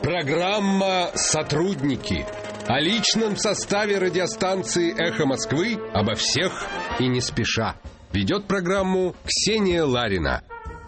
Программа «Сотрудники». О личном составе радиостанции «Эхо Москвы», обо всех и не спеша. Ведет программу Ксения Ларина.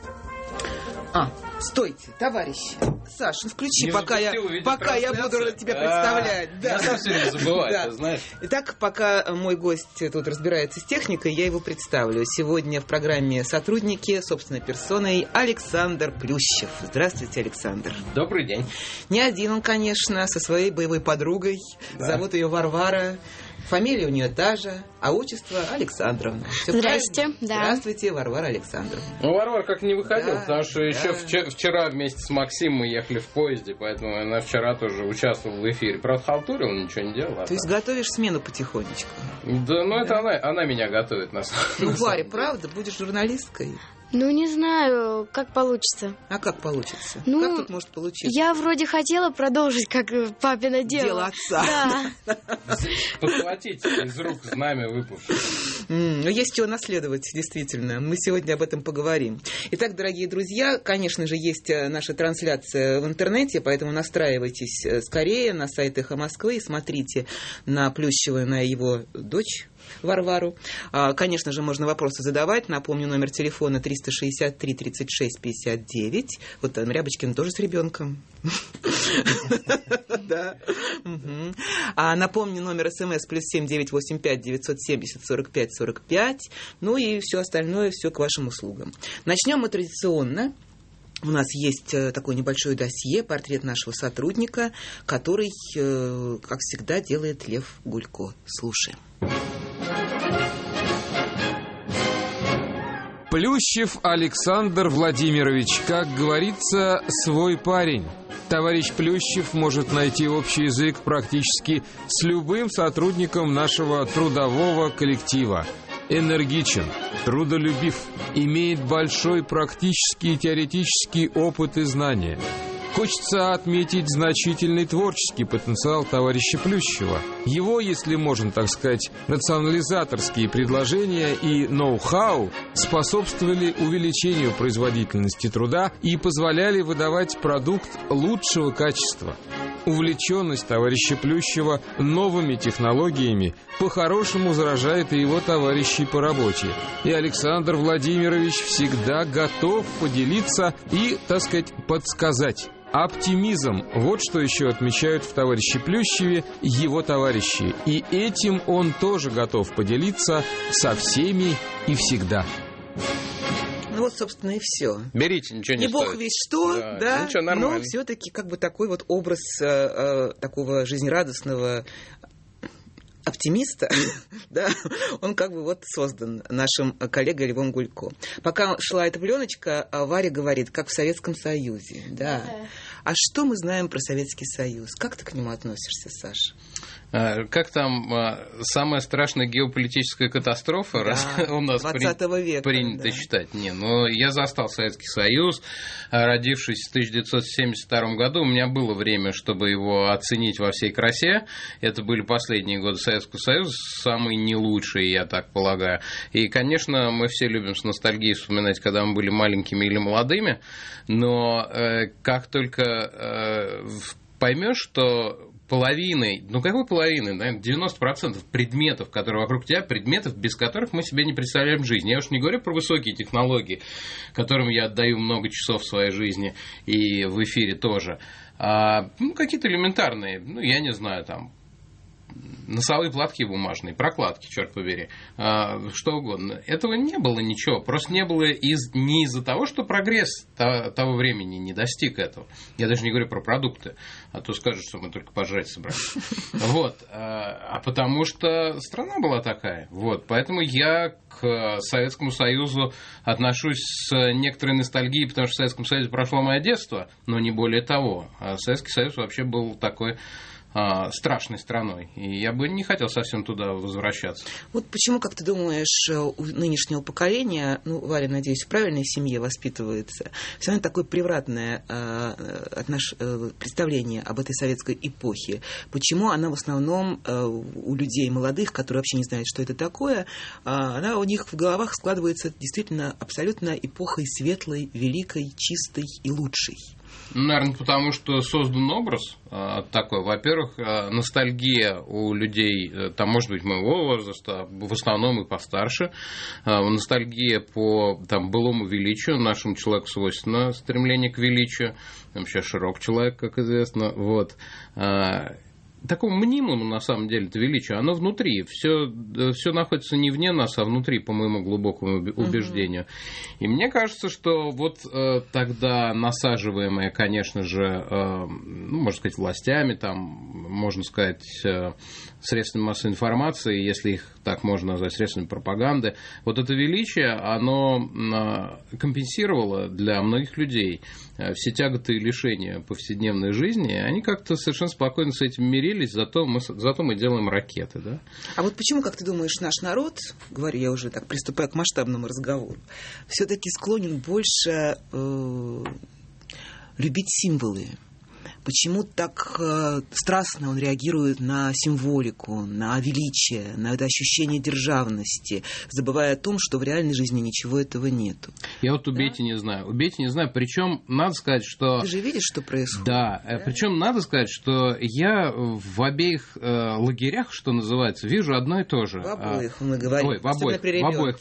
Стойте, товарищи. Саш, включи, пока я буду тебя представлять. Да. Я сам все время забываю, да. Ты знаешь. Итак, пока мой гость тут разбирается с техникой, я его представлю. Сегодня в программе «Сотрудники» собственной персоной Александр Плющев. Здравствуйте, Александр. Добрый день. Не один он, конечно, со своей боевой подругой. Да. Зовут ее Варвара. Фамилия у нее та же, а отчество Александровна. Все Здрасте, правильно? да. Здравствуйте, Варвара Александровна. Варвара как не выходила, Да, потому что еще вчера вместе с Максимом мы ехали в поезде, поэтому она вчера тоже участвовала в эфире. Правда, халтурила, ничего не делала. То есть готовишь смену потихонечку? Да, это она меня готовит, на самом деле. Варя, правда, будешь журналисткой? Не знаю, как получится. А как получится? Ну, как тут может получиться? Я вроде хотела продолжить, как папино дело. Дело отца. Да. Подхватить из рук знамя выпавшее. Есть чего наследовать, действительно. Мы сегодня об этом поговорим. Итак, дорогие друзья, конечно же, есть наша трансляция в интернете, поэтому настраивайтесь скорее на сайт «Эхо Москвы» и смотрите на Плющева и на его дочь Варвару. Конечно же, можно вопросы задавать. Напомню, номер телефона 363-36-59. Вот там Рябочкин тоже с ребенком. Да. Напомню, номер СМС +7 985 970 45 45. Ну и все остальное, все к вашим услугам. Начнем мы традиционно. У нас есть такое небольшое досье, портрет нашего сотрудника, который, как всегда, делает Лев Гулько. Слушаем. Плющев Александр Владимирович, как говорится, свой парень. Товарищ Плющев может найти общий язык практически с любым сотрудником нашего трудового коллектива. Энергичен, трудолюбив, имеет большой практический и теоретический опыт и знания. Хочется отметить значительный творческий потенциал товарища Плющева. Его, если можно так сказать, рационализаторские предложения и ноу-хау способствовали увеличению производительности труда и позволяли выдавать продукт лучшего качества. Увлеченность товарища Плющева новыми технологиями по-хорошему заражает и его товарищей по работе. И Александр Владимирович всегда готов поделиться и, так сказать, подсказать. Оптимизм – вот что еще отмечают в товарище Плющеве его товарищи. И этим он тоже готов поделиться со всеми и всегда. Ну вот, собственно, и все. Берите, ничего не стоит. И бог весь что, да? Ничего, нормально. Но все-таки как бы такой вот образ такого жизнерадостного оптимиста, да, он как бы вот создан нашим коллегой Львом Гулько. Пока шла эта пленочка, Варя говорит, как в Советском Союзе, да. А что мы знаем про Советский Союз? Как ты к нему относишься, Саша? Как там самая страшная геополитическая катастрофа, раз у нас 20 века, принято считать? Я застал Советский Союз, родившись в 1972 году. У меня было время, чтобы его оценить во всей красе. Это были последние годы Советского Союза, самые не лучшие, я так полагаю. И, конечно, мы все любим с ностальгией вспоминать, когда мы были маленькими или молодыми, но как только поймешь, что половиной, какой половины, наверное, 90% предметов, которые вокруг тебя, предметов, без которых мы себе не представляем жизнь. Я уж не говорю про высокие технологии, которым я отдаю много часов в своей жизни и в эфире тоже. Какие-то элементарные, я не знаю, там, носовые платки бумажные, прокладки, черт побери, что угодно. Этого не было ничего. Просто не было не из-за того, что прогресс того времени не достиг этого. Я даже не говорю про продукты, а то скажут, что мы только пожрать собрались. Вот. А потому что страна была такая. Вот. Поэтому я к Советскому Союзу отношусь с некоторой ностальгией, потому что в Советском Союзе прошло мое детство, но не более того. А Советский Союз вообще был такой страшной страной. И я бы не хотел совсем туда возвращаться. Вот почему, как ты думаешь, у нынешнего поколения, Варя, надеюсь, в правильной семье воспитывается, все равно такое превратное представление об этой советской эпохе? Почему она в основном у людей молодых, которые вообще не знают, что это такое, она у них в головах складывается действительно абсолютно эпохой светлой, великой, чистой и лучшей? Наверное, потому что создан образ такой. Во-первых, ностальгия у людей, там, может быть, моего возраста, в основном и постарше, ностальгия по там, былому величию, нашему человеку свойственно стремление к величию, там сейчас широк человек, как известно, вот. Такому мнимому, на самом деле, это величие, оно внутри. Все находится не вне нас, а внутри, по моему глубокому убеждению. И мне кажется, что вот тогда насаживаемое, конечно же, можно сказать, властями, там, можно сказать, средствами массовой информации, если их так можно назвать, средствами пропаганды, вот это величие, оно компенсировало для многих людей все тяготы и лишения повседневной жизни, они как-то совершенно спокойно с этим мирились, зато мы делаем ракеты, да? А вот почему, как ты думаешь, наш народ, говорю я уже так, приступая к масштабному разговору, все-таки склонен больше любить символы? Почему так страстно он реагирует на символику, на величие, на это ощущение державности, забывая о том, что в реальной жизни ничего этого нету? Я вот убейте не знаю. Причем надо сказать, что... Ты же видишь, что происходит? Да, причем надо сказать, что я в обеих лагерях, что называется, вижу одно и то же. В обоих, мы говорим. Ой, в обоих,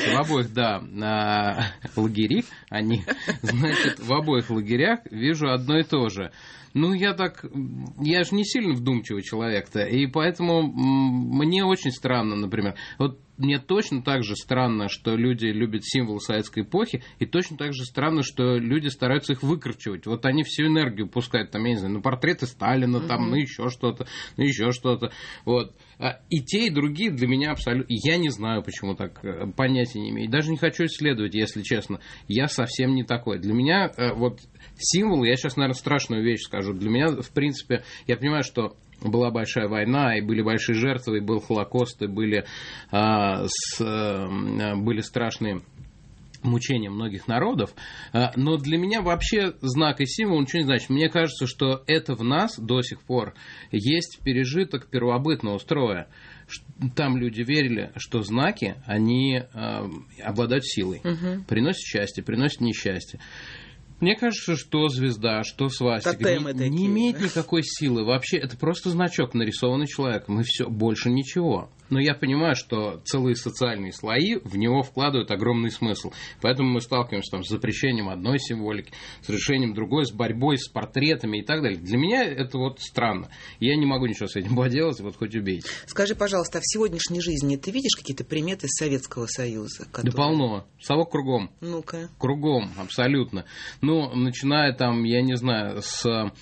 да, лагери, они, значит, в обоих лагерях вижу одно и то же. Ну, я же не сильно вдумчивый человек-то, и поэтому мне очень странно, например, вот мне точно так же странно, что люди любят символы советской эпохи, и точно так же странно, что люди стараются их выкручивать. Вот они всю энергию пускают, там, я не знаю, портреты Сталина, там, еще что-то. Вот. И те, и другие для меня абсолютно... Я не знаю, почему так, понятия не имею. Даже не хочу исследовать, если честно. Я совсем не такой. Для меня вот символы, я сейчас, наверное, страшную вещь скажу. Для меня, в принципе, я понимаю, что была большая война, и были большие жертвы, и был Холокост, и были страшные мучения многих народов, но для меня вообще знак и символ ничего не значит. Мне кажется, что это в нас до сих пор есть пережиток первобытного строя. Там люди верили, что знаки, они обладают силой, приносят счастье, приносят несчастье. Мне кажется, что звезда, что свастика не имеет никакой силы. Вообще, это просто значок, нарисованный человеком, и все, больше ничего. Но я понимаю, что целые социальные слои в него вкладывают огромный смысл. Поэтому мы сталкиваемся там, с запрещением одной символики, с решением другой, с борьбой с портретами и так далее. Для меня это вот странно. Я не могу ничего с этим поделать, вот хоть убейте. Скажи, пожалуйста, а в сегодняшней жизни ты видишь какие-то приметы Советского Союза? Да полно. Совок кругом. Ну-ка. Кругом, абсолютно. Ну, начиная там, я не знаю, с...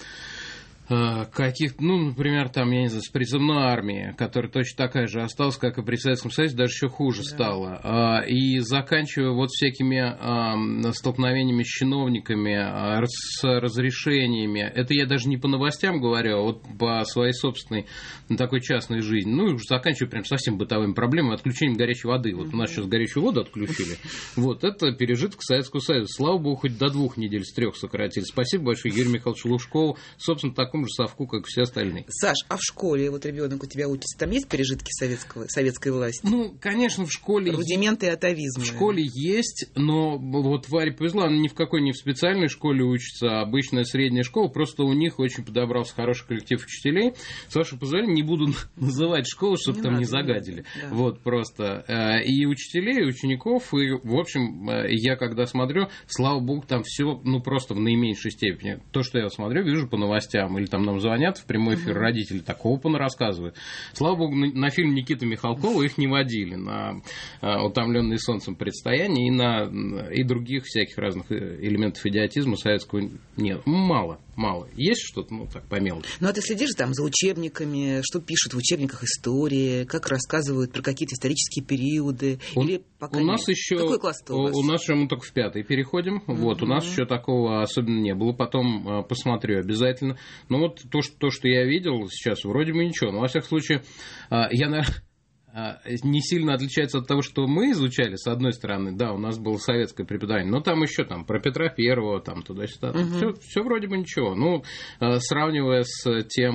например, там, я не знаю, с призывной армии, которая точно такая же осталась, как и при Советском Союзе, даже еще хуже стала. И заканчивая вот всякими столкновениями с чиновниками, с разрешениями. Это я даже не по новостям говорю, а вот по своей собственной такой частной жизни. Ну, заканчивая прям совсем бытовыми проблемами, отключением горячей воды. Вот у нас сейчас горячую воду отключили. Вот, это пережиток Советского Союза. Слава богу, хоть до 2 недель с 3 сократили. Спасибо большое Юрию Михайловичу Лужкову. Собственно, такому же совку, как все остальные. Саш, а в школе вот ребенок у тебя учится, там есть пережитки советской власти? Ну, конечно, в школе... Рудименты атовизма. В школе есть, но вот Варе повезло, она ни в какой не в специальной школе учится, а обычная средняя школа, просто у них очень подобрался хороший коллектив учителей. С вашего позволения, не буду называть школу, чтобы там не загадили. Да. Вот, просто. И учителей, и учеников, и, в общем, я когда смотрю, слава богу, там все, ну, просто в наименьшей степени. То, что я смотрю, вижу по новостям, или там нам звонят в прямой эфир родители, такого понарассказывают. Слава богу, на фильм Никиты Михалкова их не водили, на «Утомленные солнцем предстояние» и других всяких разных элементов идиотизма советского нет. Мало. Есть что-то, ну, так, по мелочи. Ну, а ты следишь там за учебниками, что пишут в учебниках истории, как рассказывают про какие-то исторические периоды? Или пока у нас еще, какой класс-то у вас? У нас еще мы только в 5-й переходим. Вот, у нас еще такого особенно не было. Потом посмотрю обязательно. Но вот то, что я видел сейчас, вроде бы ничего. Но, во всяком случае, я, наверное, не сильно отличается от того, что мы изучали, с одной стороны, да, у нас было советское преподавание, но там еще там про Петра Первого, там туда-сюда, все вроде бы ничего. Ну, сравнивая с тем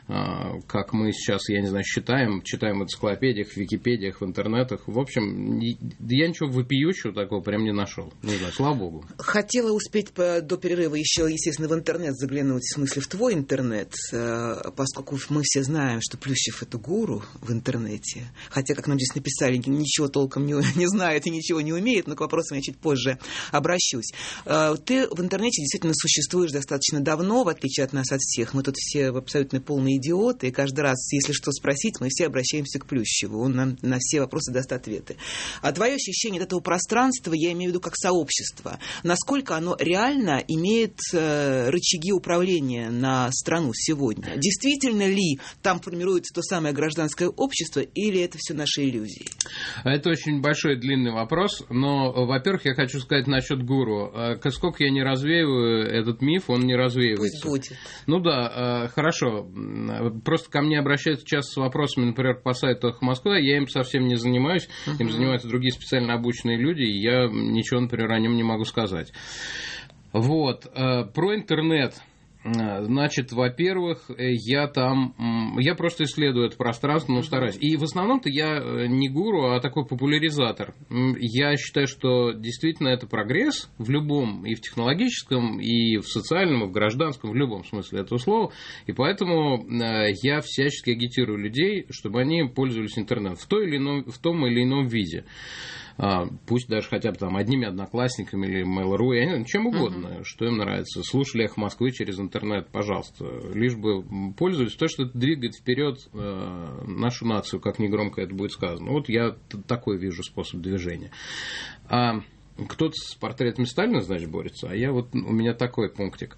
как мы сейчас, я не знаю, читаем в энциклопедиях, в Википедиях, в интернетах. В общем, я ничего вопиющего такого прям не нашел. Не знаю, слава богу. Хотела успеть до перерыва еще, естественно, в интернет заглянуть, в смысле, в твой интернет, поскольку мы все знаем, что Плющев — это гуру в интернете. Хотя, как нам здесь написали, ничего толком не знает и ничего не умеет, но к вопросам я чуть позже обращусь. Ты в интернете действительно существуешь достаточно давно, в отличие от нас, от всех. Мы тут все абсолютно полные идиоты, и каждый раз, если что спросить, мы все обращаемся к Плющеву. Он нам на все вопросы даст ответы. А твое ощущение от этого пространства, я имею в виду как сообщество, насколько оно реально имеет рычаги управления на страну сегодня? Действительно ли там формируется то самое гражданское общество, или это все наши иллюзии? Это очень большой длинный вопрос, но, во-первых, я хочу сказать насчет гуру. Сколько я не развеиваю этот миф, он не развеивается. Пусть будет. Ну да, хорошо. Просто ко мне обращаются часто с вопросами, например, по сайту «Эхо Москвы», я им совсем не занимаюсь, им занимаются другие специально обученные люди, и я ничего, например, о нем не могу сказать. Вот. Про интернет. Значит, во-первых, я просто исследую это пространство, но стараюсь. И в основном-то я не гуру, а такой популяризатор. Я считаю, что действительно это прогресс в любом, и в технологическом, и в социальном, и в гражданском, в любом смысле этого слова. И поэтому я всячески агитирую людей, чтобы они пользовались интернетом в том или ином виде. Пусть даже хотя бы там одними одноклассниками или Mail.ru, я не знаю, чем угодно, что им нравится. Слушали «Эхо Москвы» через интернет, пожалуйста. Лишь бы пользовались, потому что это двигает вперед нашу нацию, как негромко это будет сказано. Вот я такой вижу способ движения. Кто-то с портретами Сталина, значит, борется, а я вот, у меня такой пунктик.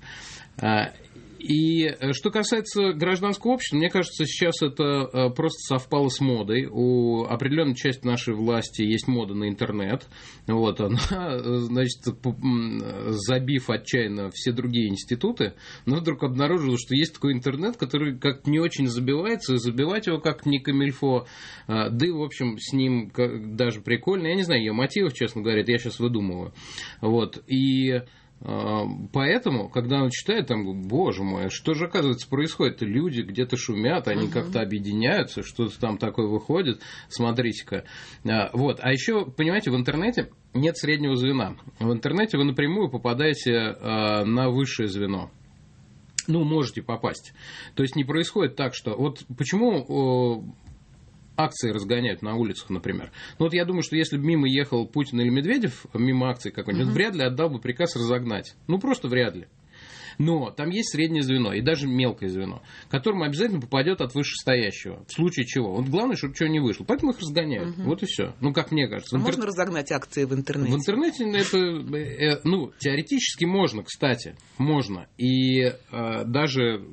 И что касается гражданского общества, мне кажется, сейчас это просто совпало с модой. У определенной части нашей власти есть мода на интернет. Вот она, значит, забив отчаянно все другие институты, но вдруг обнаружила, что есть такой интернет, который как-то не очень забивается, и забивать его как не камильфо. Да и, в общем, с ним даже прикольно. Я не знаю ее мотивов, честно говоря, это я сейчас выдумываю. Вот. И поэтому, когда он читает, там, боже мой, что же, оказывается, происходит? Люди где-то шумят, они как-то объединяются, что-то там такое выходит, смотрите-ка. Вот. А еще, понимаете, в интернете нет среднего звена. В интернете вы напрямую попадаете на высшее звено. Ну, можете попасть. То есть не происходит так, что... Вот почему... акции разгоняют на улицах, например. Ну, вот я думаю, что если бы мимо ехал Путин или Медведев, мимо акций какой-нибудь, вряд ли отдал бы приказ разогнать. Ну, просто вряд ли. Но там есть среднее звено, и даже мелкое звено, к которому обязательно попадет от вышестоящего. В случае чего. Вот главное, чтобы чего не вышло. Поэтому их разгоняют. Вот и все. Ну, как мне кажется. Можно разогнать акции в интернете? В интернете это, теоретически можно, кстати. Можно. И даже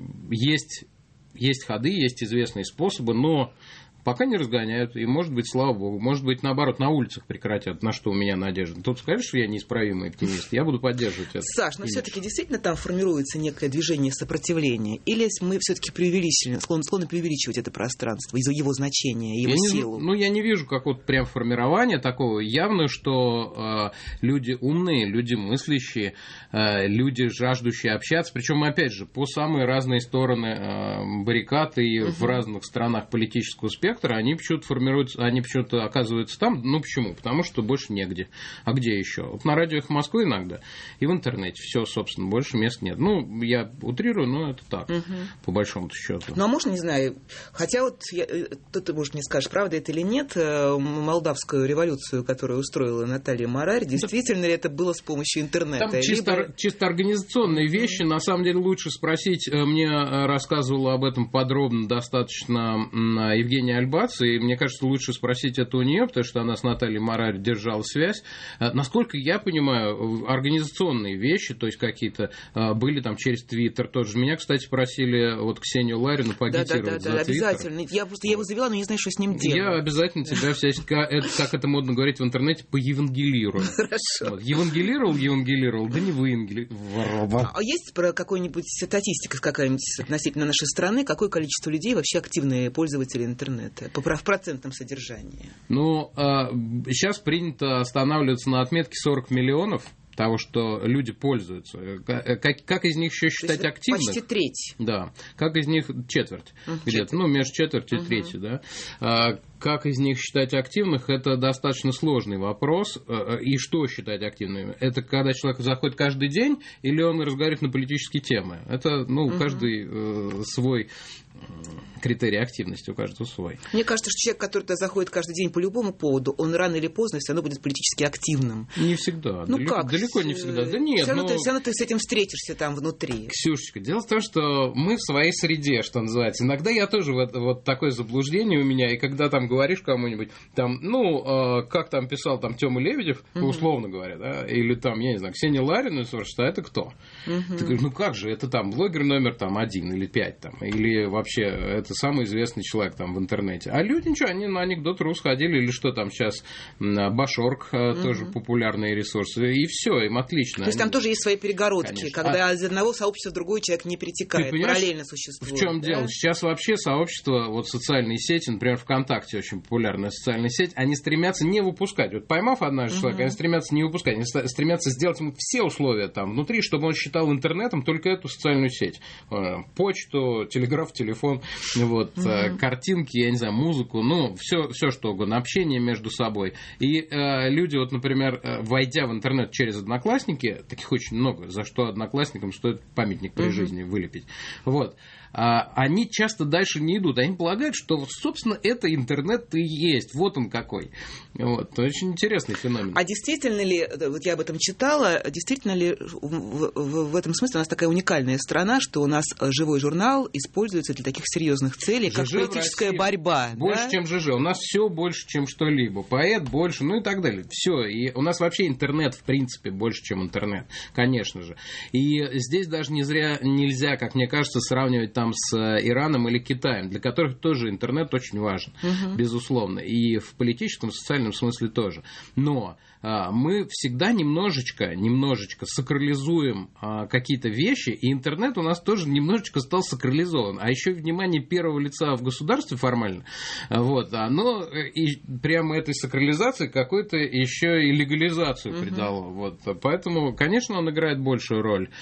есть ходы, есть известные способы, но пока не разгоняют, и, может быть, слава богу, может быть, наоборот, на улицах прекратят, на что у меня надежда. Тут скажешь, что я неисправимый оптимист, я буду поддерживать это. Саш, но все-таки действительно там формируется некое движение сопротивления, или мы все-таки склонны преувеличивать это пространство, его значение, его силу? Я не вижу какого-то прям формирования такого. Явно, что люди умные, люди мыслящие, люди, жаждущие общаться, причем, опять же, по самые разные стороны баррикад и в разных странах политического спектра, они почему-то формируются, они почему-то оказываются там. Ну, почему? Потому что больше негде. А где еще? Вот на радио «Эхо Москвы» иногда, и в интернете. Все, собственно, больше мест нет. Ну, я утрирую, но это так, по большому счету. Ну, а можно, не знаю, хотя вот ты, может, мне скажешь, правда это или нет, молдавскую революцию, которую устроила Наталья Марарь, действительно ли это было с помощью интернета? Там чисто организационные вещи. На самом деле лучше спросить. Мне рассказывала об этом подробно достаточно Евгения Альбац, и мне кажется, лучше спросить это у нее, потому что она с Натальей Марарь держала связь. Насколько я понимаю, организационные вещи, то есть какие-то были там через Твиттер тоже. Меня, кстати, просили вот Ксению Ларину поагитировать за Твиттер. Обязательно. Я его завела, но не знаю, что с ним делать. Я обязательно тебя всячески, как это модно говорить в интернете, поевангелирую. Хорошо. Вот. Евангелировал, да не выевангелировал. А есть какой-нибудь статистика какая-нибудь относительно нашей страны, какое количество людей вообще активные пользователи интернета в процентном содержании? Ну, сейчас принято останавливаться на отметке 40 миллионов. того, что люди пользуются. Как из них еще считать активных? Почти треть. Да. Как из них четверть? Где-то, между четвертью и третью, да. Как из них считать активных, это достаточно сложный вопрос. И что считать активными? Это когда человек заходит каждый день, или он разговаривает на политические темы? Это, каждый свой критерий активности, у каждого свой. Мне кажется, что человек, который туда заходит каждый день по любому поводу, он рано или поздно все равно будет политически активным. Не всегда. Далеко не всегда. Да нет. Все равно ты с этим встретишься там внутри. Ксюшечка, дело в том, что мы в своей среде, что называется. Иногда я тоже вот такое заблуждение у меня, и когда там говоришь кому-нибудь, там, как там писал там Тёма Лебедев, условно говоря, да, или там, я не знаю, Ксения Ларина, что это кто? Ты говоришь, как же, это там блогер номер там 1 или 5, там, или вообще это самый известный человек там в интернете. А люди ничего, они на Анекдот.ру сходили, или что там сейчас, Башорг, тоже популярные ресурсы, и все, им отлично. То есть там тоже есть свои перегородки, конечно. когда из одного сообщества в другой человек не перетекает, параллельно существует. В чем дело? Сейчас вообще сообщество, вот социальные сети, например, ВКонтакте очень популярная социальная сеть, они стремятся не выпускать. Вот поймав однажды человека, они стремятся не выпускать, они стремятся сделать ему все условия там внутри, чтобы он считал интернетом только эту социальную сеть. Почту, телеграф, телефон, картинки, я не знаю, музыку, все что угодно, общение между собой. И люди, вот, например, войдя в интернет через Одноклассники, таких очень много, за что Одноклассникам стоит памятник при жизни вылепить. Вот. Они часто дальше не идут. Они полагают, что, собственно, это интернет и есть. Вот он какой. Вот. Очень интересный феномен. А действительно ли, вот я об этом читала, действительно ли в этом смысле у нас такая уникальная страна, что у нас живой журнал используется для таких серьезных целей, как политическая борьба? Больше, чем ЖЖ. У нас все больше, чем что-либо. Поэт больше, и так далее. Все. И у нас вообще интернет, в принципе, больше, чем интернет. Конечно же. И здесь даже не зря нельзя, как мне кажется, сравнивать там с Ираном или Китаем, для которых тоже интернет очень важен, безусловно, и в политическом, и в социальном смысле тоже. Но мы всегда немножечко сакрализуем какие-то вещи, и интернет у нас тоже немножечко стал сакрализован. А еще внимание первого лица в государстве формально, оно и прямо этой сакрализации какую-то еще и легализацию придало. Вот. Поэтому, конечно, он играет большую роль,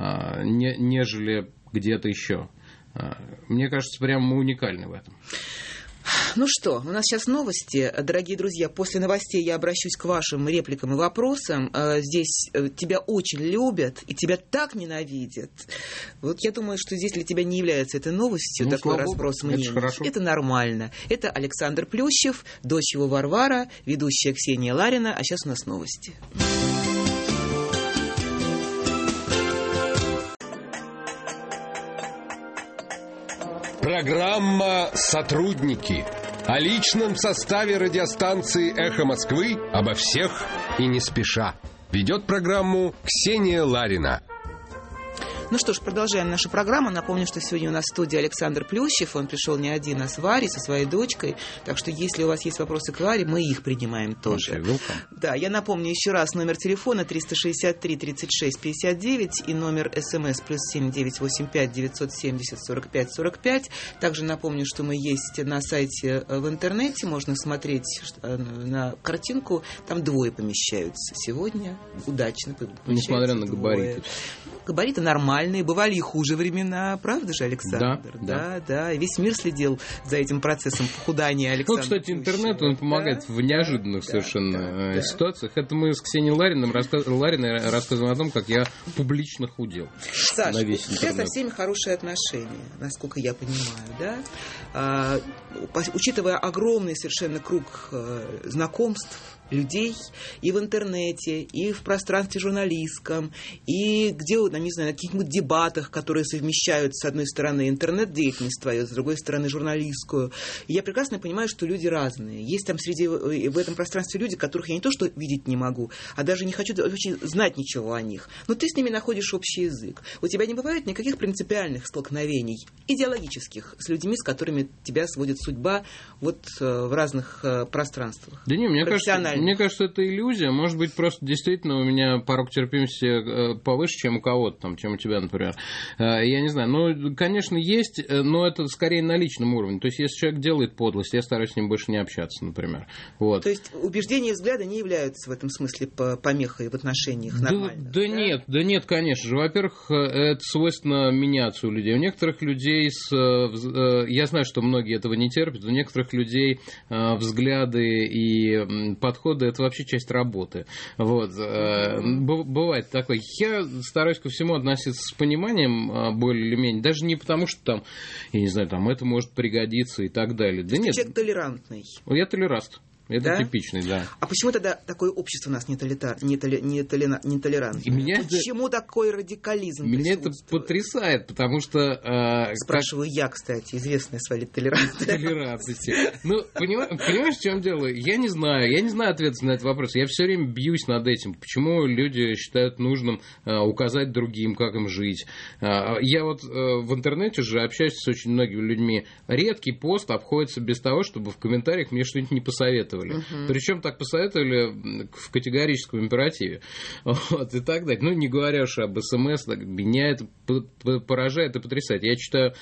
нежели где-то еще. Мне кажется, прямо мы уникальны в этом. Ну что, у нас сейчас новости. Дорогие друзья, после новостей я обращусь к вашим репликам и вопросам. Здесь тебя очень любят и тебя так ненавидят. Вот я думаю, что здесь для тебя не является этой новостью, такой разброс мнений. Это нормально. Это Александр Плющев, дочь его Варвара, ведущая Ксения Ларина. А сейчас у нас новости. Программа «Сотрудники». О личном составе радиостанции «Эхо Москвы» обо всех и не спеша. Ведет программу Ксения Ларина. Ну что ж, продолжаем нашу программу. Напомню, что сегодня у нас в студии Александр Плющев. Он пришел не один, а с Варей, со своей дочкой. Так что, если у вас есть вопросы к Варе, мы их принимаем тоже. Да, я напомню еще раз номер телефона 363-36-59 и номер СМС +7 985 970 45 45. Также напомню, что мы есть на сайте в интернете. Можно смотреть на картинку. Там двое помещаются сегодня. Удачно помещаются. Несмотря на габариты. Габариты нормальные, бывали и хуже времена, правда же, Александр? Да. И весь мир следил за этим процессом похудания Александра. Кстати, интернет, он помогает в неожиданных совершенно ситуациях. Это мы с Ксенией Лариной рассказываем о том, как я публично худел. Саша, у тебя со всеми хорошие отношения, насколько я понимаю, да? Учитывая огромный совершенно круг знакомств, людей и в интернете, и в пространстве журналистском, и где, не знаю, на каких-нибудь дебатах, которые совмещают, с одной стороны, интернет-деятельность твою, с другой стороны, журналистскую. И я прекрасно понимаю, что люди разные. Есть там в этом пространстве люди, которых я не то что видеть не могу, а даже не хочу вообще знать ничего о них. Но ты с ними находишь общий язык. У тебя не бывает никаких принципиальных столкновений, идеологических, с людьми, с которыми тебя сводит судьба в разных пространствах. Да не, мне кажется, Мне кажется, это иллюзия. Может быть, просто действительно у меня порог терпимости повыше, чем у кого-то, там, чем у тебя, например. Я не знаю. Ну, конечно, есть, но это скорее на личном уровне. То есть, если человек делает подлость, я стараюсь с ним больше не общаться, например. Вот. То есть, убеждения и взгляды не являются в этом смысле помехой в отношениях нормальных? Да нет, конечно же. Во-первых, это свойственно меняться у людей. У некоторых людей, я знаю, что многие этого не терпят, у некоторых людей взгляды и подходы – это вообще часть работы. Вот. Бывает такое. Я стараюсь ко всему относиться с пониманием более или менее, даже не потому, что там, я не знаю, там это может пригодиться и так далее. Да нет. Человек толерантный. Я толераст. Это да? типичный, да. А почему тогда такое общество у нас нетолерантное? Почему такой радикализм меня это потрясает, потому что... Спрашиваю я, кстати, известная своей толерантности. Ну, понимаешь, в чем дело? Я не знаю ответа на этот вопрос. Я все время бьюсь над этим. Почему люди считают нужным указать другим, как им жить? Я вот в интернете уже общаюсь с очень многими людьми. Редкий пост обходится без того, чтобы в комментариях мне что-нибудь не посоветовали. Причем так посоветовали в категорическом императиве. Вот, и так далее. Ну, не говоря уж об СМС, меня это поражает и потрясает. Я читаю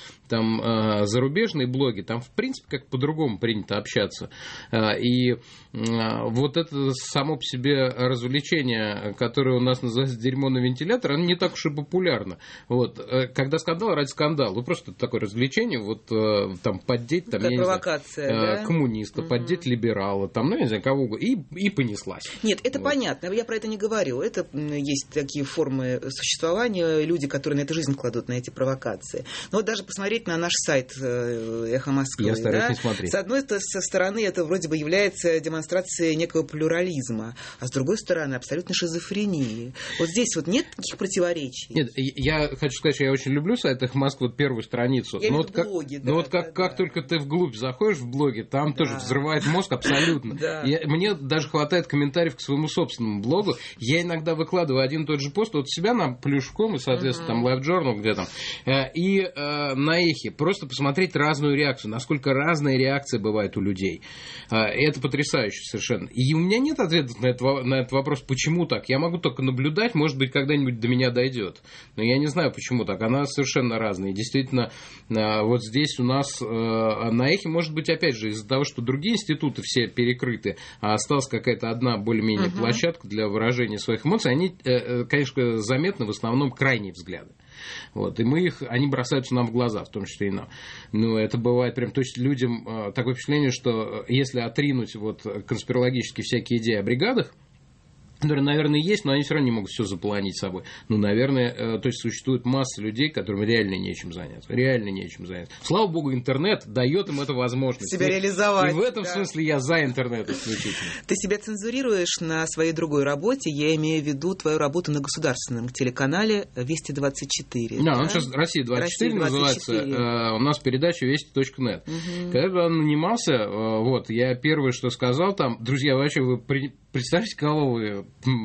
там зарубежные блоги, там, в принципе, как по-другому принято общаться. И вот это само по себе развлечение, которое у нас называется дерьмо на вентилятор, оно не так уж и популярно. Вот. Когда скандал ради скандала, ну, просто такое развлечение, вот там поддеть, там, я не знаю, коммуниста, поддеть либерала, там, ну, я не знаю, кого угодно, и понеслась. Нет, это понятно, я про это не говорю. Это есть такие формы существования, люди, которые на эту жизнь кладут, на эти провокации. Но вот даже посмотреть на наш сайт «Эхо Москвы». Я стараюсь не смотреть. С одной стороны, это вроде бы является демонстрацией некого плюрализма, а с другой стороны, абсолютно шизофрении. Вот здесь вот нет никаких противоречий. Нет, я хочу сказать, что я очень люблю сайт «Эхо Москвы», вот первую страницу. Я имею в виду блоги, да. Но вот как только ты вглубь заходишь в блоги, там тоже взрывает мозг абсолютно. Да. Мне даже хватает комментариев к своему собственному блогу. Я иногда выкладываю один и тот же пост от себя на Плюшком и, соответственно, там Live Journal, где там, и на Эхе. Просто посмотреть разную реакцию, насколько разная реакция бывает у людей. Это потрясающе совершенно. И у меня нет ответа на этот вопрос, почему так. Я могу только наблюдать, может быть, когда-нибудь до меня дойдет. Но я не знаю, почему так. Она совершенно разная. И действительно, вот здесь у нас на Эхе, может быть, опять же, из-за того, что другие институты все перекрыты, а осталась какая-то одна более-менее площадка для выражения своих эмоций, они, конечно, заметны в основном крайние взгляды. Вот, и они бросаются нам в глаза, в том числе и нам. Но это бывает прям, то есть людям такое впечатление, что если отринуть вот конспирологические всякие идеи о бригадах, которые, наверное, есть, но они все равно не могут все заполонить собой. Ну, наверное, то есть существует масса людей, которым реально нечем заняться. Слава богу, интернет дает им эту возможность. Себя реализовать. И в этом смысле я за интернет исключительно. Ты себя цензурируешь на своей другой работе, я имею в виду твою работу на государственном телеканале Вести-24. Да, он сейчас Россия-24 называется. У нас передача Вести.нет. Когда он нанимался, вот, я первое, что сказал там, друзья, вообще вы представьте, кого вы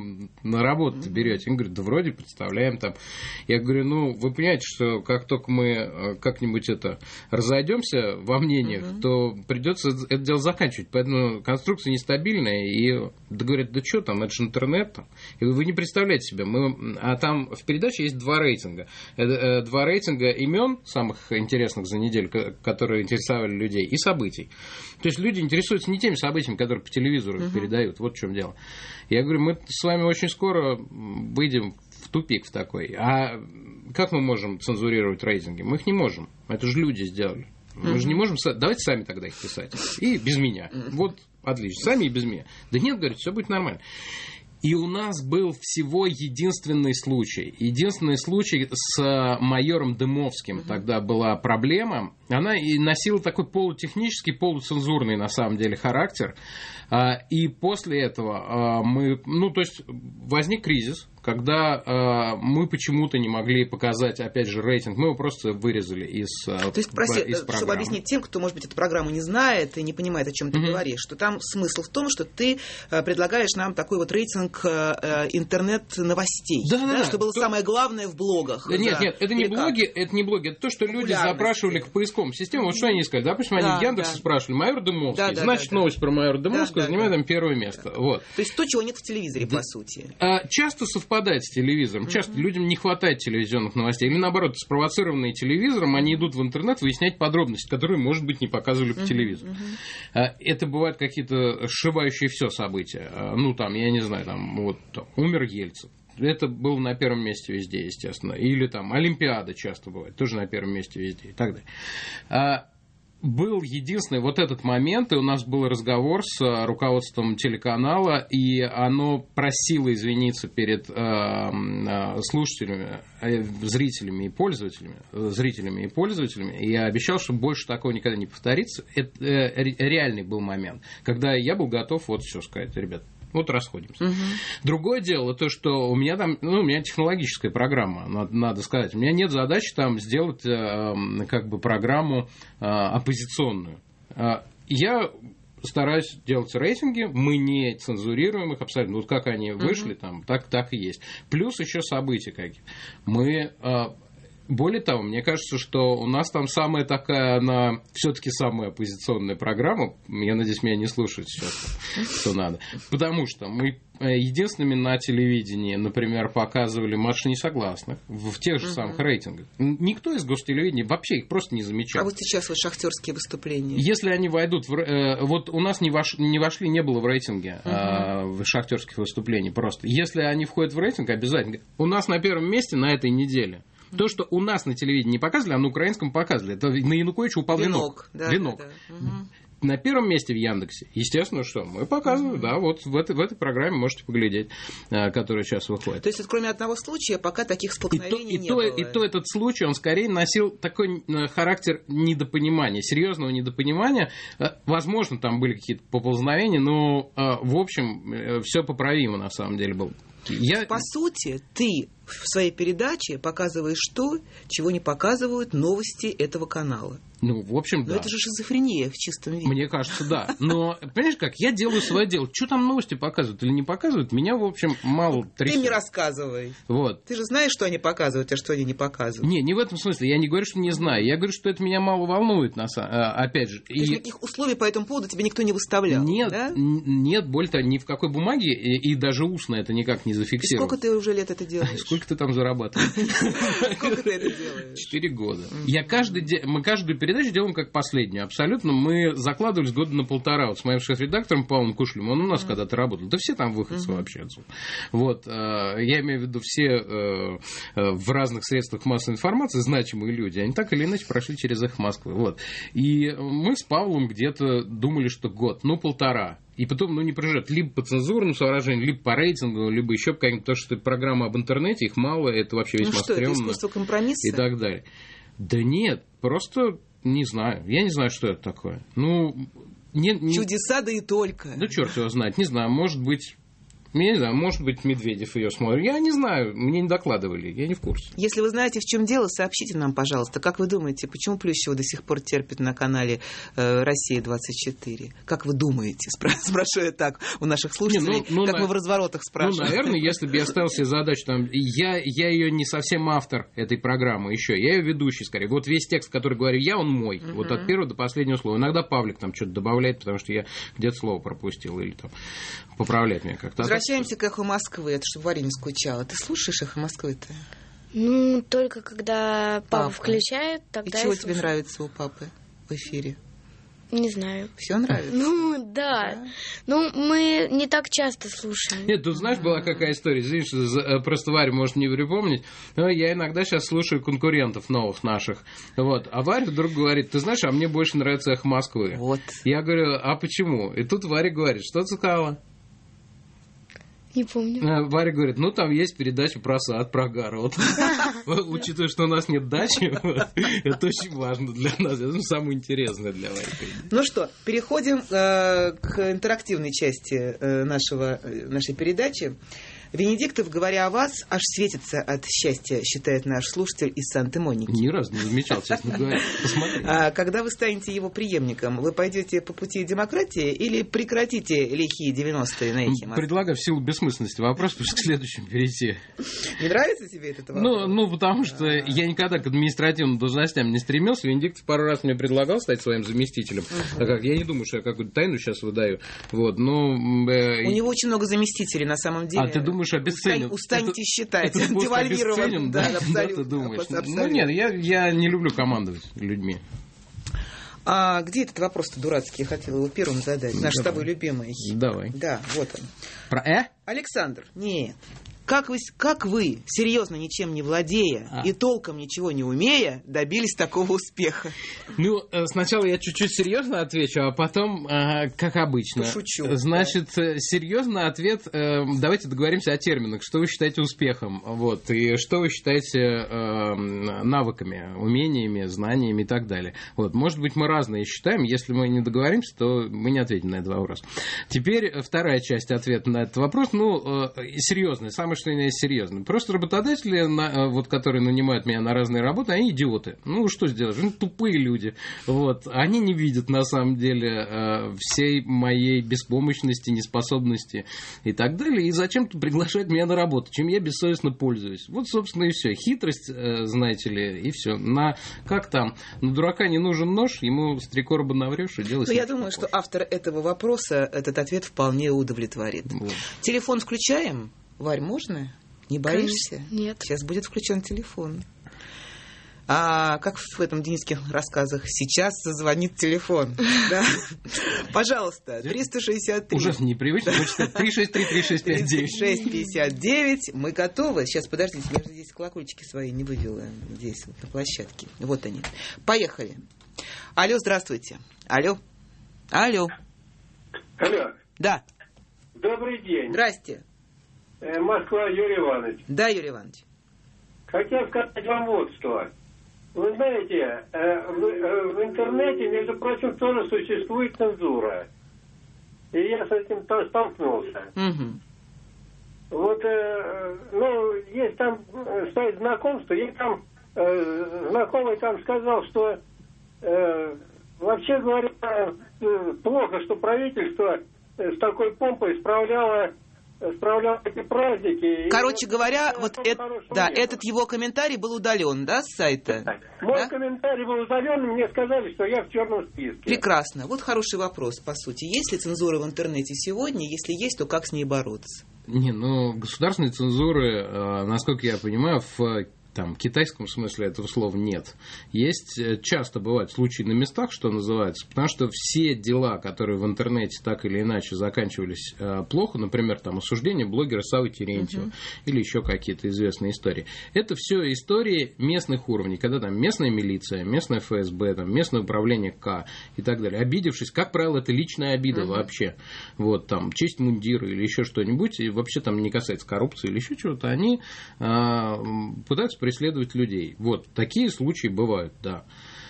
на работу берете? Он говорит, да вроде представляем там. Я говорю, ну, вы понимаете, что как только мы как-нибудь разойдемся во мнениях, то придется это дело заканчивать. Поэтому конструкция нестабильная. И да, говорят, да что там, это же интернет. Там. И вы не представляете себе. А там в передаче есть два рейтинга. Два рейтинга имен самых интересных за неделю, которые интересовали людей, и событий. То есть люди интересуются не теми событиями, которые по телевизору передают. Вот в чем дело. Я говорю, мы с вами очень скоро выйдем в тупик в такой. А как мы можем цензурировать рейтинги? Мы их не можем. Это же люди сделали. Мы же не можем... Давайте сами тогда их писать. И без меня. Вот, отлично. Сами и без меня. Да нет, говорит, все будет нормально. И у нас был всего единственный случай. Единственный случай с майором Дымовским. Тогда была проблема. Она и носила такой полутехнический, полуцензурный, на самом деле, характер. И после этого то есть возник кризис, когда мы почему-то не могли показать, опять же, рейтинг, мы его просто вырезали из программы. То есть, прости, чтобы объяснить тем, кто, может быть, эту программу не знает и не понимает, о чем ты говоришь, что там смысл в том, что ты предлагаешь нам такой вот рейтинг интернет-новостей, что было самое главное в блогах. Нет, это не блоги, это то, что люди запрашивали к поисковым системам. Вот что они искали, допустим, они в Яндексе спрашивали майор Дымовский, значит, новость про майора Дымовского занимает там первое место. Вот. То есть то, чего нет в телевизоре, по сути. Часто совпадает с телевизором, часто людям не хватает телевизионных новостей, или наоборот, спровоцированные телевизором, они идут в интернет выяснять подробности, которые, может быть, не показывали по телевизору. Это бывают какие-то сшибающие все события. Ну, там, я не знаю, там, вот, умер Ельцин. Это было на первом месте везде, естественно. Или там Олимпиада часто бывает, тоже на первом месте везде и так далее. Был единственный вот этот момент, и у нас был разговор с руководством телеканала, и оно просило извиниться перед слушателями, зрителями и пользователями, и я обещал, что больше такого никогда не повторится. Это реальный был момент, когда я был готов вот все сказать: ребят, вот расходимся. Другое дело то, что у меня там, у меня технологическая программа, надо сказать. У меня нет задачи там сделать как бы программу оппозиционную. Я стараюсь делать рейтинги, мы не цензурируем их абсолютно. Вот как они вышли, там, так и есть. Плюс еще события какие-то. Мы... Более того, мне кажется, что у нас там самая такая, она все-таки самая оппозиционная программа. Я надеюсь, меня не слушают сейчас, что надо. Потому что мы единственными на телевидении, например, показывали марш несогласных в тех же самых рейтингах. Никто из гостелевидения вообще их просто не замечал. А вот сейчас вот шахтерские выступления. Если они войдут вот у нас не вошли, не было в рейтинге шахтерских выступлений просто. Если они входят в рейтинг, обязательно. У нас на первом месте на этой неделе. То, что у нас на телевидении не показывали, а на украинском показывали. Это на Януковича упал венок. Венок. На первом месте в Яндексе, естественно, что мы показываем, вот в этой программе можете поглядеть, которая сейчас выходит. То есть, вот, кроме одного случая, пока таких столкновений не было. И то этот случай, он скорее носил такой характер недопонимания, серьезного недопонимания. Возможно, там были какие-то поползновения, но, в общем, все поправимо на самом деле было. По сути, ты в своей передаче показываешь то, чего не показывают новости этого канала. Ну, в общем, да. Но это же шизофрения в чистом виде. Мне кажется, да. Но, понимаешь как, я делаю свое дело. Что там новости показывают или не показывают, меня, в общем, мало трясет. Ты мне рассказывай. Вот. Ты же знаешь, что они показывают, а что они не показывают. Не в этом смысле. Я не говорю, что не знаю. Я говорю, что это меня мало волнует, опять же. То есть никаких условий по этому поводу тебе никто не выставлял? Нет, да? Нет, более того, ни в какой бумаге, и даже устно это никак не зафиксировано. И сколько ты уже лет это делаешь? Сколько ты там зарабатываешь? Сколько ты это делаешь? 4 года. Мы каждую передачу делаем как последнюю. Абсолютно. Мы закладывались года на 1,5. Вот с моим шеф-редактором Павлом Кушлем, он у нас когда-то работал. Да все там выходцы вообще отсюда. Вот. Я имею в виду все в разных средствах массовой информации значимые люди. Они так или иначе прошли через «Эхо Москвы». Вот. И мы с Павлом где-то думали, что год, 1,5. И потом, не проживет либо по цензурному соображению, либо по рейтингу, либо еще по каким-то, потому что программы об интернете, их мало, это вообще весьма стрёмно. Это искусство компромисса? И так далее. Да нет, просто не знаю. Я не знаю, что это такое. Чудеса, да и только. Да черт его знает, не знаю, может быть... Я не знаю, может быть, Медведев ее смотрит. Я не знаю, мне не докладывали, я не в курсе. Если вы знаете, в чем дело, сообщите нам, пожалуйста. Как вы думаете, почему Плющева до сих пор терпит на канале «Россия-24»? Как вы думаете? Спрашиваю так у наших слушателей, как мы в разворотах спрашиваем. Наверное, если бы я ставил себе задачу, я ее не совсем автор этой программы еще, я ее ведущий скорее. Вот весь текст, который говорю я, он мой. Вот от первого до последнего слова. Иногда Павлик там что-то добавляет, потому что я где-то слово пропустил или там поправляет меня как-то. Возвращаемся к «Эху Москвы». Это чтобы Варя не скучала. Ты слушаешь «Эхо Москвы»-то? Только когда папа включает, тогда и чего тебе нравится у папы в эфире? Не знаю. Все нравится? Да. Мы не так часто слушаем. Нет, тут знаешь, была какая история? Извини, что просто Варя может не припомнить, но я иногда сейчас слушаю конкурентов новых наших. Вот. А Варя вдруг говорит: ты знаешь, а мне больше нравится «Эхо Москвы». Вот. Я говорю: а почему? И тут Варя говорит: что ты сказала? Не помню. Варя говорит: там есть передача про сад, про огород. Учитывая, что у нас нет дачи, это очень важно для нас. Это самое интересное для Вари. Ну что, переходим к интерактивной части нашей передачи. Венедиктов, говоря о вас, аж светится от счастья, считает наш слушатель из Санты-Моники. Ни разу не замечал, честно говоря. Посмотри. Когда вы станете его преемником, вы пойдете по пути демократии или прекратите лихие 90-е на эхе Москвы? Предлагаю в силу бессмысленности вопрос к следующему перейти. Не нравится тебе этот вопрос? Ну, потому что я никогда к административным должностям не стремился. Венедиктов пару раз мне предлагал стать своим заместителем. Так как я не думаю, что я какую-то тайну сейчас выдаю. Вот, но... У него очень много заместителей, на самом деле. А ты думаешь, обесценен? Устаньте считать. Девальвирован. Да, да, ты думаешь? Ну, нет, я не люблю командовать людьми. А где этот вопрос-то дурацкий? Я хотела его первым задать. Наш с тобой любимый. Давай. Да, вот он. Про Александр, нет. Как вы, серьезно ничем не владея и толком ничего не умея, добились такого успеха? Ну, сначала я чуть-чуть серьезно отвечу, а потом, как обычно. Пошучу. Значит, серьезный ответ. Давайте договоримся о терминах. Что вы считаете успехом? Вот, и что вы считаете навыками, умениями, знаниями и так далее. Вот, может быть, мы разные считаем. Если мы не договоримся, то мы не ответим на этот вопрос. Теперь вторая часть ответа на этот вопрос. Ну, серьезный, самый что я серьезно. Просто работодатели, вот, которые нанимают меня на разные работы, они идиоты. Ну, что сделаешь? Они тупые люди. Вот. Они не видят, на самом деле, всей моей беспомощности, неспособности и так далее. И зачем-то приглашать меня на работу, чем я бессовестно пользуюсь. Вот, собственно, и все. Хитрость, знаете ли, и все. Как там? На дурака не нужен нож, ему с 3 короба наврешь и делай. Ну, я думаю, что автор этого вопроса этот ответ вполне удовлетворит. Вот. Телефон включаем? Варь, можно? Не боишься? Нет. Сейчас будет включен телефон. А как в этом дениских рассказах? Сейчас зазвонит телефон. Да? Пожалуйста, 363. Ужасно непривычно. 363-3659. Мы готовы. Сейчас, подождите, я же здесь колокольчики свои не вывела здесь, на площадке. Вот они. Поехали. Алло, здравствуйте. Алло. Алло. Да. Добрый день. Здрасте. Москва, Юрий Иванович. Да, Юрий Иванович. Хотел сказать вам вот что. Вы знаете, в интернете, между прочим, тоже существует цензура. И я с этим тоже столкнулся. Угу. Вот, есть там сайт знакомства, и там знакомый там сказал, что вообще говоря, плохо, что правительство с такой помпой справляло эти праздники. Короче говоря, вот этот его комментарий был удален, да, с сайта? Мой комментарий был удален, и мне сказали, что я в черном списке. Прекрасно. Вот хороший вопрос, по сути. Есть ли цензура в интернете сегодня? Если есть, то как с ней бороться? Государственной цензуры, насколько я понимаю, в китайском смысле этого слова нет. Есть, часто бывают случаи на местах, что называется, потому что все дела, которые в интернете так или иначе заканчивались плохо, например, осуждение блогера Саввы Терентьева или еще какие-то известные истории, это все истории местных уровней, когда там местная милиция, местное ФСБ, местное управление К и так далее, обидевшись, как правило, это личная обида вообще, вот, честь мундира или еще что-нибудь, и вообще не касается коррупции или еще чего-то, они пытаются преследовать людей. Вот, такие случаи бывают, да.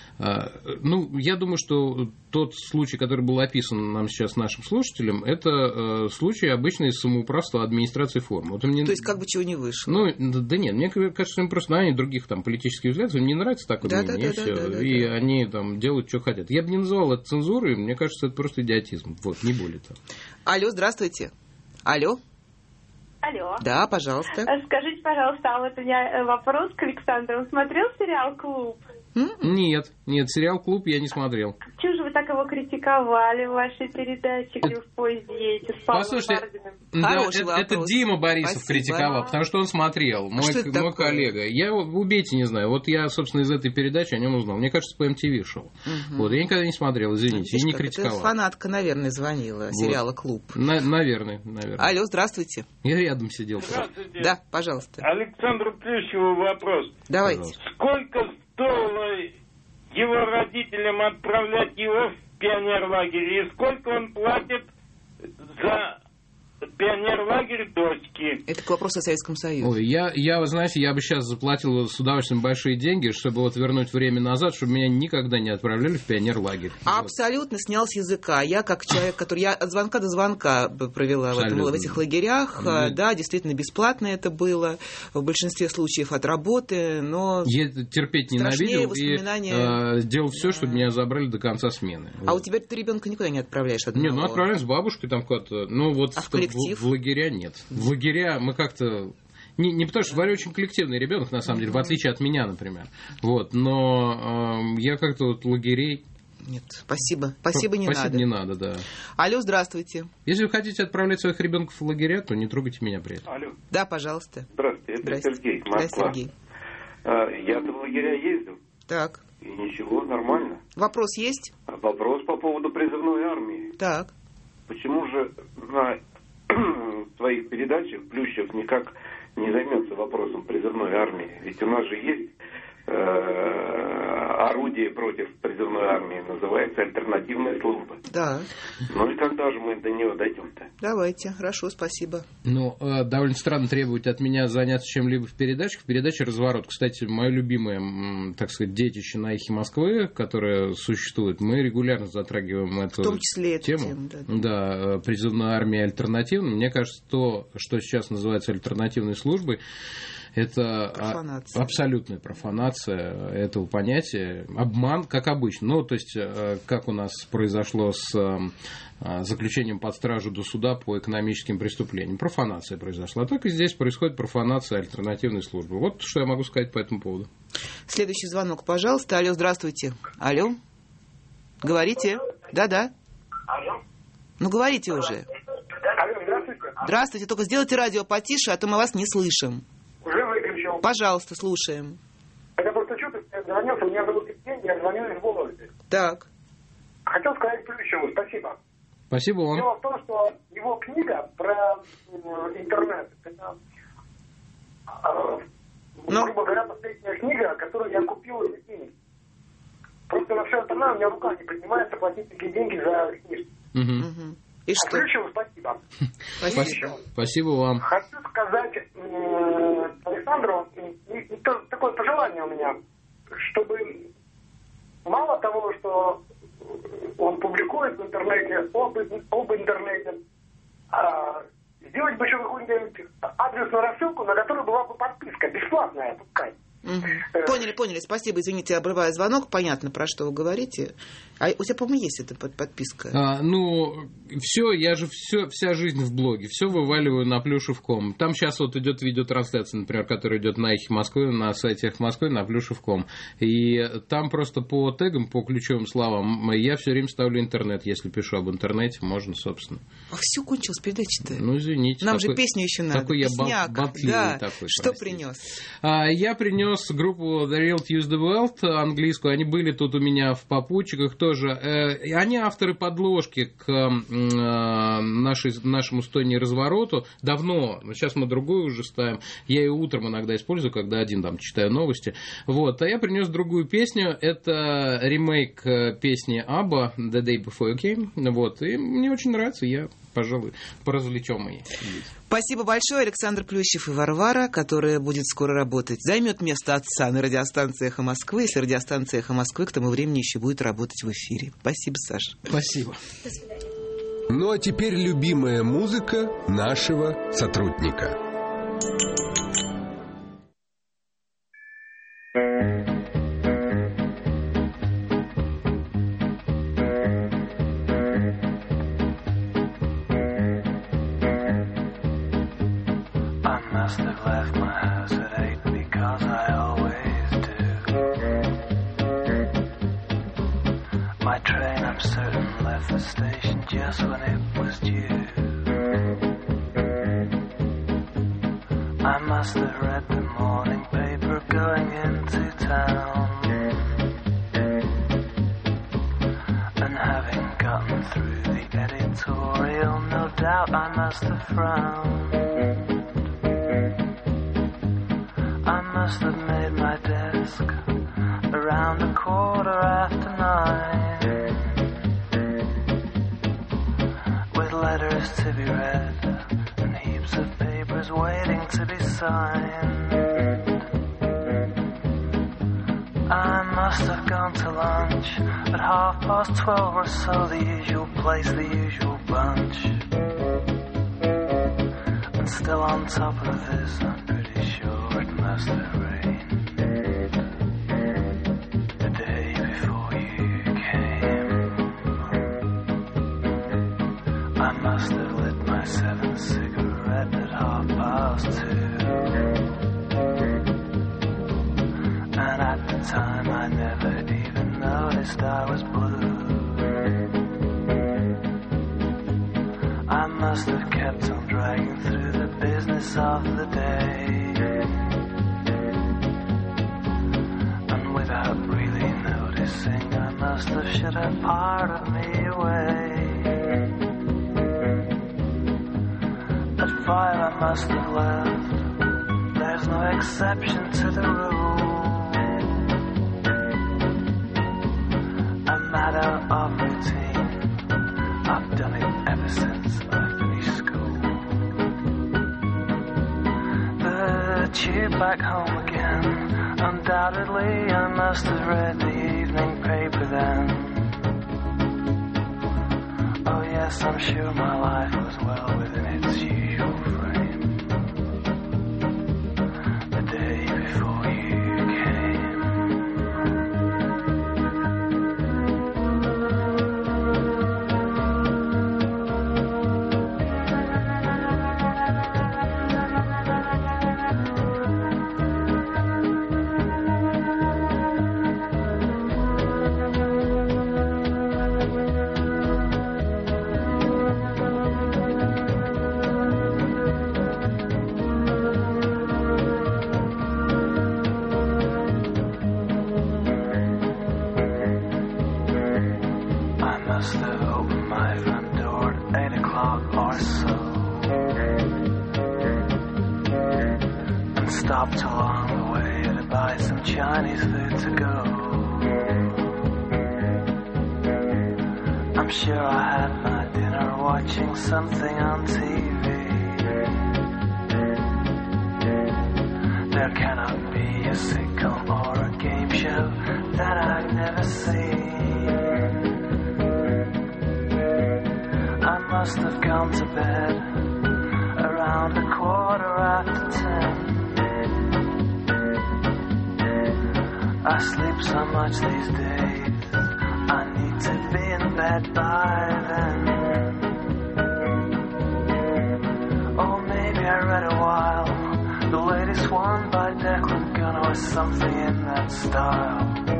Я думаю, что тот случай, который был описан нам сейчас нашим слушателям, это случай обычной самоуправства администрации формы. То есть, как бы чего не вышло. Да нет, мне кажется, им просто они других политических взглядов, им не нравится такое мнение, и все. И они делают, что хотят. Я бы не называл это цензурой, мне кажется, это просто идиотизм. Вот, не более того. Алло, здравствуйте. Алло. Алло. Да, пожалуйста. Скажите, пожалуйста, а вот у меня вопрос к Александру. Он смотрел сериал «Клуб»? Нет, сериал «Клуб» я не смотрел. Чего же вы так его критиковали в вашей передаче, где в поезде едете с Павлом Бардиным? Это Дима Борисов критиковал, потому что он смотрел, мой коллега. Я убейте, не знаю. Вот я, собственно, из этой передачи о нем узнал. Мне кажется, по MTV шел. Вот, я никогда не смотрел, извините, и не критиковал. Фанатка, наверное, звонила сериала «Клуб». Наверное. Алло, здравствуйте. Я рядом сидел. Здравствуйте. Да, пожалуйста. Александру Плющеву вопрос. Давайте. Сколько стоило его родителям отправлять его в пионерлагерь, и сколько он платит за пионерлагерь «Дочки». Это к вопросу о Советском Союзе. Ой, вы знаете, я бы сейчас заплатил с удовольствием большие деньги, чтобы вот вернуть время назад, чтобы меня никогда не отправляли в пионерлагерь. Абсолютно снял с языка. Я как человек, я от звонка до звонка провела в этих лагерях. Да, действительно, бесплатно это было. В большинстве случаев от работы, но я терпеть ненавидел и делал все, чтобы меня забрали до конца смены. А у тебя ты ребенка никуда не отправляешь одного? Нет, отправляем с бабушкой там куда-то. В коллектив? В лагеря нет. В лагеря мы как-то... Не потому что Варя очень коллективный ребенок, на самом деле, в отличие от меня, например. Но я как-то лагерей... Нет, спасибо. Спасибо, не надо. Спасибо, не надо, да. Алло, здравствуйте. Если вы хотите отправлять своих ребенков в лагеря, то не трогайте меня при этом. Алло. Да, пожалуйста. Здравствуйте, это Сергей, Москва. Да, Сергей. Я-то в лагеря ездил. Так. И ничего, нормально. Вопрос есть? Вопрос по поводу призывной армии. Так. Почему же на своих передачах Плющев никак не займется вопросом призывной армии? Ведь у нас же есть орудие против призывной армии, называется альтернативная служба. Да. Ну и когда же мы до нее дойдем-то? Давайте, хорошо, спасибо. Довольно странно требовать от меня заняться чем-либо в передачах. В передаче «Разворот». Кстати, мое любимое, так сказать, детище на «Эхе Москвы», которое существует, мы регулярно затрагиваем эту тему. В том числе эту тему. Да, призывная армия альтернативная. Мне кажется, то, что сейчас называется альтернативной службой, это абсолютная профанация этого понятия, обман, как обычно. То есть, как у нас произошло с заключением под стражу до суда по экономическим преступлениям. Профанация произошла. А так и здесь происходит профанация альтернативной службы. Вот что я могу сказать по этому поводу. Следующий звонок, пожалуйста. Алло, здравствуйте. Алло. Говорите. Да-да. Алло. Говорите уже. Алло, здравствуйте. Здравствуйте. Только сделайте радио потише, а то мы вас не слышим. Уже выключил. Пожалуйста, слушаем. Я просто чувствую, что я звонился, меня зовут Евгений, я звоню из Вологды. Так. Хотел сказать Плющеву спасибо. Спасибо вам. Дело в том, что его книга про интернет, это, грубо говоря, последняя книга, которую я купил за деньги. Просто на все остальное у меня рука не поднимается платить такие деньги за книжку. Угу. И что? Плющеву спасибо. Спасибо вам. Хочу сказать Александру, такое пожелание у меня, чтобы мало того, что он публикует в интернете об интернете, сделать бы еще какую-нибудь адресную рассылку, на которую была бы подписка, бесплатная, пускай. Поняли. Спасибо. Извините, обрываю звонок. Понятно, про что вы говорите. А у тебя, по-моему, есть эта подписка? Все, я же вся жизнь в блоге. Все вываливаю на Плюшев.ком. Там сейчас вот идет видеотрансляция, например, которая идет на Эхе Москвы, на сайте Эхе Москвы, на Плюшев.ком. И там просто по тегам, по ключевым словам, я все время ставлю интернет. Если пишу об интернете, можно, собственно. А все кончилось передача-то. Извините. Нам же песню еще надо. Такой я болтливый такой. Что принес? Я принес группу The Real Tuesday Welt, английскую. Они были тут у меня в попутчиках тоже. Они авторы подложки к нашему «100 развороту. Давно. Сейчас мы другую уже ставим. Я ее утром иногда использую, когда один там читаю новости. А я принес другую песню. Это ремейк песни ABBA The Day Before You Came. И мне очень нравится. Я, пожалуй, поразвлечем ее. Спасибо большое. Александр Плющев и Варвара, которая будет скоро работать, займет место отца на радиостанции «Эхо Москвы», если радиостанция «Эхо Москвы» к тому времени еще будет работать в эфире. Спасибо, Саша. Спасибо. До свидания. А теперь любимая музыка нашего сотрудника. Must have left my house at 8 because I always do. My train, I'm certain, left the station just when it was due. I must have read the morning paper going into town, and having gotten through the editorial, no doubt I must have frowned. I must have made my desk around 9:15, with letters to be read papers waiting to be signed. I must have gone to lunch at 12:30 or so, the usual place, the usual bunch. And still on top of this, I'm pretty sure it must have rained the day before you came. I must have lit my 7th cigarette at 2:30. And at the time I never even noticed I was blue. I must have kept on dragging through the business of the day, and without really noticing I must have shut a part of me away. At 5 I must have left. There's no exception to the rule. A matter of routine. I've done it ever since I finished school. The tube back home again. Undoubtedly I must have read the evening paper then. Oh yes, I'm sure my life was well within its usual frame. The day before you came. Stopped along the way to buy some Chinese food to go. I'm sure I had my dinner watching something on TV. There cannot be a sitcom or a game show that I've never seen. I must have gone to bed around 10:15. I sleep so much these days, I need to be in bed by then. Or maybe I read a while, the latest one by Declan Gunn or something in that style.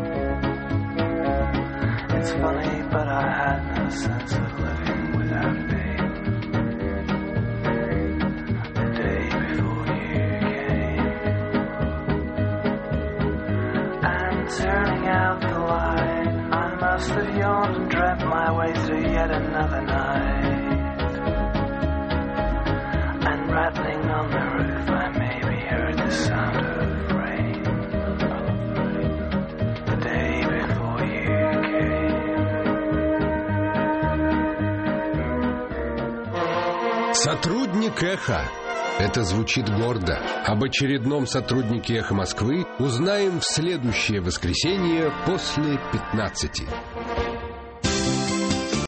It's funny, but I had no sense of living without pain. The day before you came. Turning out the light, I must have yawned and dreamt my way through yet another night. And rattling on the roof, I maybe heard the sound of rain. The day before you came. Сотрудник «Эхо». Это звучит гордо. Об очередном сотруднике «Эхо Москвы» узнаем в следующее воскресенье после 15.